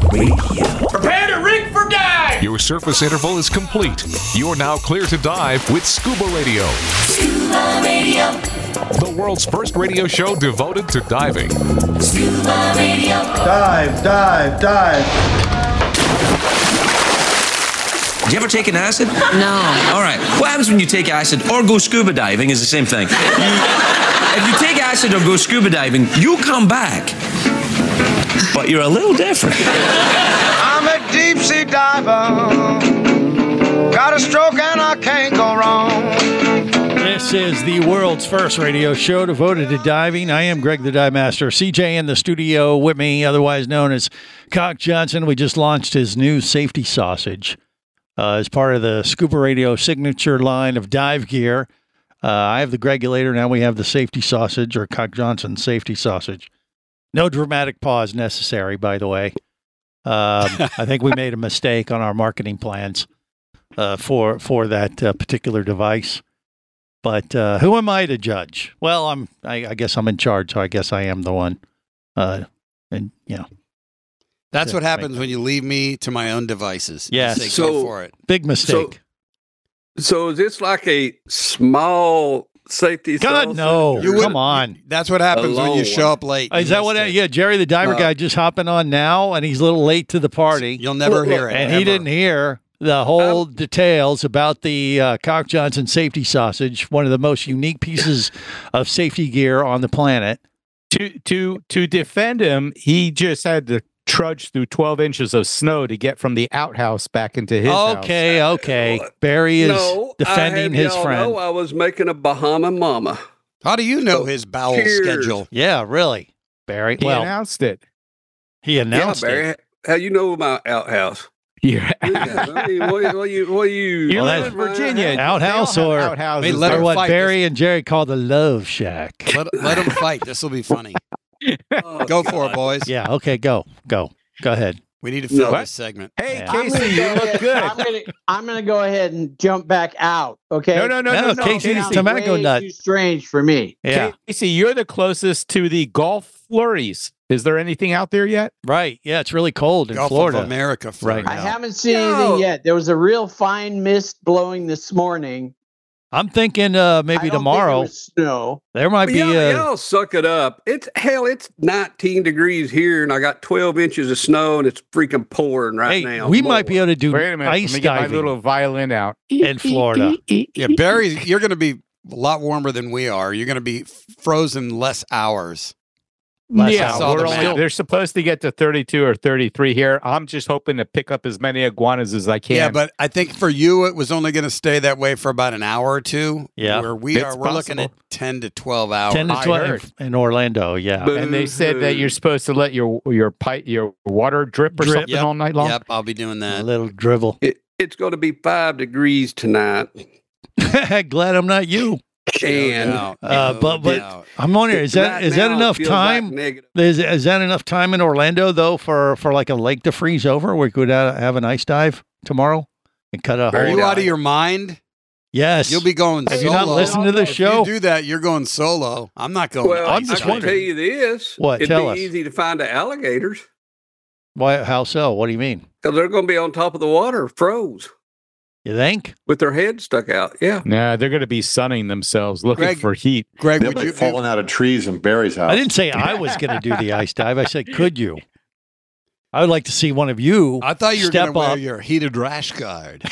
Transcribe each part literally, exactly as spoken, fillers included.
Radio. Prepare to rig for dive! Your surface interval is complete. You're now clear to dive with Scuba Radio. Scuba Radio. The world's first radio show devoted to diving. Scuba Radio. Dive, dive, dive. Did you ever take an acid? No. All right. What happens when you take acid or go scuba diving is the same thing. You, if you take acid or go scuba diving, you come back. But you're a little different. I'm a deep sea diver. Got a stroke and I can't go wrong. This is the world's first radio show devoted to diving. I am Greg the Dive Master. C J in the studio with me, otherwise known as Cock Johnson. We just launched his new safety sausage uh, as part of the Scuba Radio signature line of dive gear. Uh, I have the Gregulator. Now we have the safety sausage, or Cock Johnson safety sausage. No dramatic pause necessary, by the way. Um, I think we made a mistake on our marketing plans uh, for for that uh, particular device. But uh, who am I to judge? Well, I'm. I, I guess I'm in charge, so I guess I am the one. Uh, and you know, that's what happens when you leave me to my own devices. Yes, say, so, go for it. Big mistake. So, so is this like a small safety? God, no! You Come on. That's what happens when you show up late. Is that what? I, yeah, Jerry the diver Uh, guy just hopping on now, and he's a little late to the party. You'll never hear it. And ever. he didn't hear the whole um, details about the uh, Cock Johnson safety sausage, one of the most unique pieces of safety gear on the planet. To to to defend him, he just had to trudge through twelve inches of snow to get from the outhouse back into his okay, house. Okay, okay. Barry is no, defending I have his y'all friend. know I was making a Bahama Mama. How do you know his bowel Cheers. schedule? Yeah, really, Barry. He well, announced it. He announced yeah, Barry, it. How you know my outhouse? Yeah. I mean, what, what you, what you? You Well, live in Virginia. Outhouse They all or, have outhouses. Hey, let or him what fight. Barry and Jerry call the love shack. Let, let him fight. This will be funny. Oh, Go for God. it, boys. Yeah, okay, go. Go. Go ahead. We need to fill No. this segment. Hey, Yeah. I'm Casey, gonna you go look ahead- good. I'm gonna, I'm gonna go ahead and jump back out. Okay. No, no, no, No, no, no. Casey's Sounds tobacco way nut. Too strange for me. Yeah, Casey, you're the closest to the Gulf flurries. Is there anything out there yet? right. Yeah, it's really cold in Gulf Florida. of America. Right. Florida. I haven't seen No. anything yet. There was a real fine mist blowing this morning. I'm thinking uh, I maybe don't think tomorrow it was snow. there might But be y'all, a. y'all suck it up. It's hell. It's nineteen degrees here, and I got twelve inches of snow, and it's freaking pouring right Hey, now. we might be able to do Wait a minute. ice Let me get my diving little violin out. in Florida. Yeah, Barry, you're going to be a lot warmer than we are. You're going to be frozen less hours. Less Yeah, hours. Saw the we're only, map. they're supposed to get to thirty-two or thirty-three here. I'm just hoping to pick up as many iguanas as I can. Yeah, but I think for you, it was only going to stay that way for about an hour or two. Yeah. Where we It's are, we're looking at possible. ten to twelve hours. ten to I twelve heard. in Orlando. Yeah. Boo. and they said that you're supposed to let your your pipe your water drip or Drip. something Yep. all night long. Yep, I'll be doing A that. little drivel. It, it's going to be five degrees tonight, Glad I'm not you. and No doubt. Uh, No but but doubt. I'm wondering, is that right is that now it enough feels like time? negative. Is, is that enough time in Orlando though for, for like a lake to freeze over? Where we could uh, have an ice dive tomorrow and cut a Are hole. you out of your mind? Yes. You'll be going Have solo. you not listened to the If show? you do that, you're going solo. I'm not going. Well, I'm ice just I can diving. tell you this: What? It'd Tell be us. easy to find the alligators Why? How so? What do you mean? because they're going to be on top of the water, froze, You think? with their heads stuck out. Yeah. Nah, they're going to be sunning themselves, looking Greg- for heat. Greg, They'll would be you falling out of trees in Barry's house. I didn't say I was going to do the ice dive. I said, could you? I would like to see one of you. I thought you were step going to wear up. your heated rash guard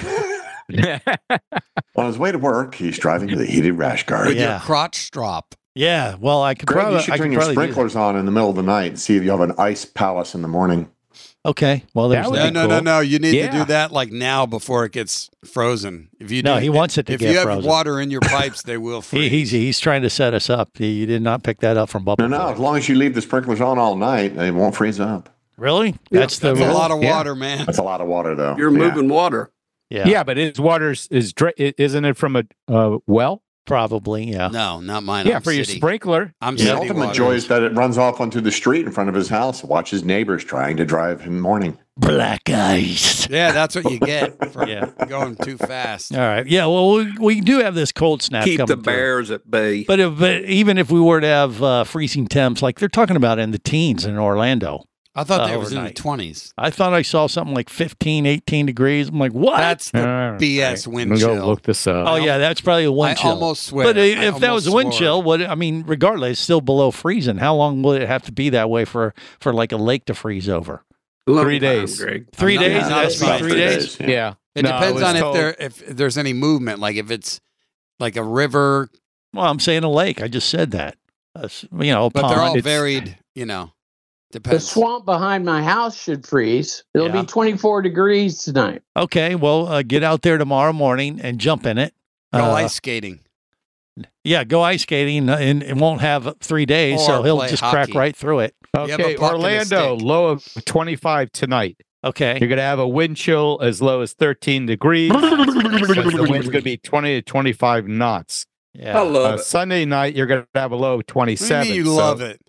On his way to work, he's driving to the heated rash guard. with Yeah. your crotch strap. Yeah. Well, I could Greg, probably. you should I turn could your probably do that. sprinklers on in the middle of the night and see if you have an ice palace in the morning. Okay. Well, there's That would No, that. be no, no, cool. no. You need to Yeah. do that like now before it gets frozen. If you No, do, he wants it to if get you have frozen. water in your pipes, they will freeze. He, he's he's trying to set us up. You did not pick that up from Bubba. No, no. As long as you leave the sprinklers on all night, they won't freeze up. Really? That's the That's a rule? lot of Yeah. water, man. That's a lot of water, though. You're Yeah. moving water. Yeah, Yeah, but his water's is dra- i- isn't it from a uh, well? probably. Yeah. No, not mine. Yeah, I'm for your city. sprinkler. I'm The city ultimate water. joy is that it runs off onto the street in front of his house. Watch his neighbors trying to drive in the morning. Black ice. Yeah, that's what you get for Yeah. going too fast. All right. Yeah. Well, we, we do have this cold snap Keep coming the through. bears at bay. But, if, but even if we were to have uh, freezing temps, like they're talking about in the teens in Orlando. I thought that uh, was in the overnight. twenties. I thought I saw something like fifteen, eighteen degrees. I'm like, what? That's the All right. B S wind Let me chill. go look this up. Oh yeah, that's probably a wind I chill. almost swear. But uh, I if that almost was a wind swore. chill, what I mean, regardless, it's still below freezing. How long will it have to be that way for for like a lake to freeze over? Long Three time, days. Greg. Three I'm not- days. I'm It not has to be about three three days. days. Yeah. It No, I depends was on if told- there if there's any movement, like if it's like a river, Well, I'm saying a lake. I just said that. Uh, s- you know, a but pond. they're all It's- varied. You know, The depends. swamp behind my house should freeze. It'll Yeah. be twenty-four degrees tonight. Okay, well, uh, get out there tomorrow morning and jump in it. Go Uh, ice skating. Yeah, go ice skating, uh, and it won't have three days, so Or he'll play just crack hockey. right through it. You have a Okay, puck and a Orlando, stick. low of twenty-five tonight. Okay. You're going to have a wind chill as low as thirteen degrees. Says the wind's going to be twenty to twenty-five knots. Yeah. I love Uh, it. Sunday night, you're going to have a low of What do you twenty-seven. mean you so- love it?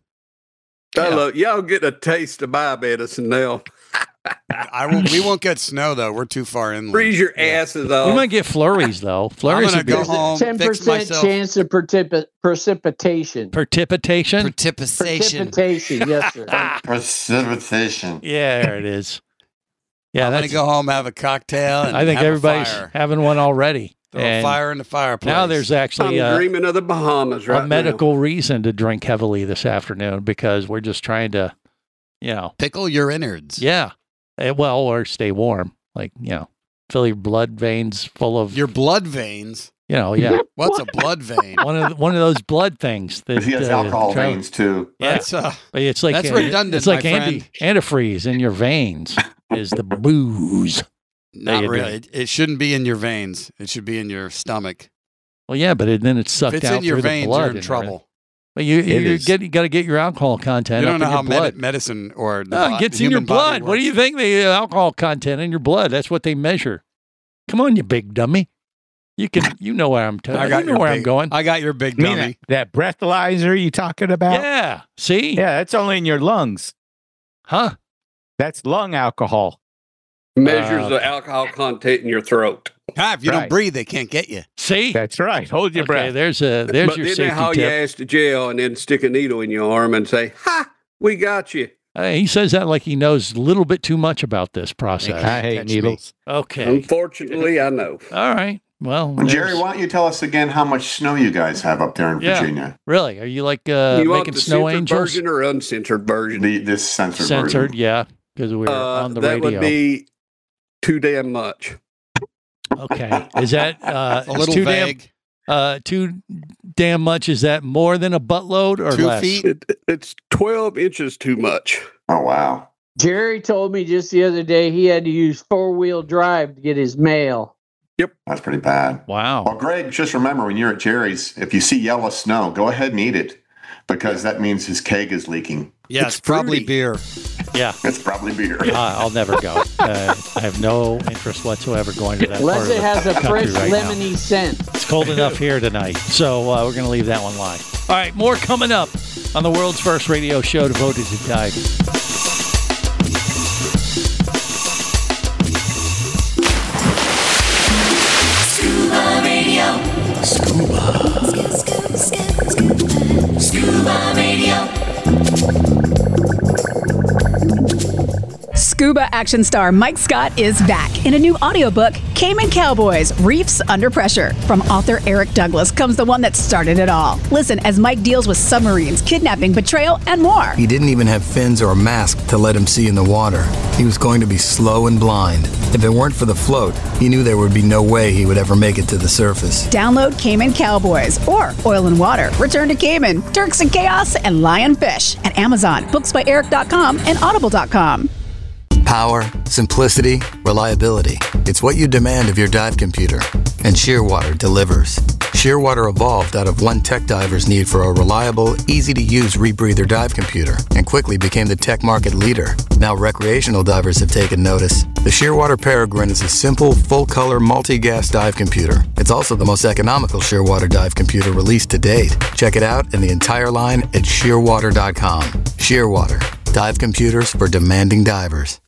I Yeah. love y'all get a taste of my medicine now. I won't, we won't get snow though. We're too far inland. Freeze your asses off. We might get flurries though. Flurries gonna would be go There's home, a ten fix percent myself. chance of precip- precipitation. precipitation. Precipitation. Precipitation, yes, sir. Precipitation. Yeah, there it is. Yeah, I'm gonna that's. go home, have a cocktail, and I think have everybody's a fire. having one already. Throw And a fire in the fireplace. now there's I'm actually uh, dreaming of the Bahamas right a medical reason to drink heavily this afternoon because we're just trying to, you know, pickle your innards. yeah, eh, well, or stay warm, like you know, fill your blood veins full of, Your blood veins. you know, yeah, What's a blood vein? one of the, one of those blood things that He has uh, alcohol travel- veins too. Yeah, That's uh, it's like that's uh, redundant, It's like my anti, antifreeze in your veins is the booze. not you really. drink. It, it shouldn't be in your veins. It should be in your stomach. Well, yeah, but it, then it's If sucked it's out in your through the veins, blood you're in and trouble. everything. But you It you is. get you got to get your alcohol content You up don't know in how your blood. medi- medicine or the No, bo- it gets in your human body blood. What do you works. think? The uh, alcohol content in your blood. That's what they measure. Come on, you big dummy. You can. You know where I'm. T- I you got know your where I'm big- going. I got your big You mean dummy. that, that breathalyzer you talking about? Yeah. See. Yeah, that's only in your lungs. Huh. That's lung alcohol. Measures Uh, the alcohol content in your throat. Ah, if you don't Right. breathe, they can't get you. See. That's right. Hold your Okay. breath. There's a. There's but your then they safety haul your tip. ass to jail and then stick a needle in your arm and say, "Ha, we got you." Uh, he says that like he knows a little bit too much about this process. I hate Catch me. needles. Okay. Unfortunately, I know. All right. Well, Well, Jerry, there's- why don't you tell us again how much snow you guys have up there in Yeah. Virginia? really? Are you like uh, you want making the snow censored angels? version or uncensored version? The this censored, Censored, version. yeah, because we're Uh, on the that radio. would be too damn much. Okay. Is that uh, A is little too vague. damn uh, too damn much? Is that more than a buttload or Two less? feet? It, it's twelve inches too much. Oh wow. Jerry told me just the other day he had to use four wheel drive to get his mail. That's pretty bad. Wow. Well, Greg, just remember when you're at Jerry's, if you see yellow snow, go ahead and eat it because that means his keg is leaking. Yeah, It's it's probably fruity. beer. Yeah. It's probably beer. Uh, I'll never go. Uh, I have no interest whatsoever going to that part Unless of it the has a country fresh right now. lemony scent. It's cold enough here tonight, so uh, we're going to leave that one lie. All right, more coming up on the world's first radio show devoted to diving. Scuba Radio. Scuba. Scuba Radio. Scuba action star Mike Scott is back in a new audiobook, Cayman Cowboys, Reefs Under Pressure. From author Eric Douglas comes the one that started it all. Listen as Mike deals with submarines, kidnapping, betrayal, and more. He didn't even have fins or a mask to let him see in the water. He was going to be slow and blind. If it weren't for the float, he knew there would be no way he would ever make it to the surface. Download Cayman Cowboys or Oil and Water, Return to Cayman, Turks and Chaos, and Lionfish at Amazon, books by eric dot com, and audible dot com. Power, simplicity, reliability. It's what you demand of your dive computer. And Shearwater delivers. Shearwater evolved out of one tech diver's need for a reliable, easy-to-use rebreather dive computer and quickly became the tech market leader. Now recreational divers have taken notice. The Shearwater Peregrine is a simple, full-color, multi-gas dive computer. It's also the most economical Shearwater dive computer released to date. Check it out and the entire line at shearwater dot com. Shearwater, dive computers for demanding divers.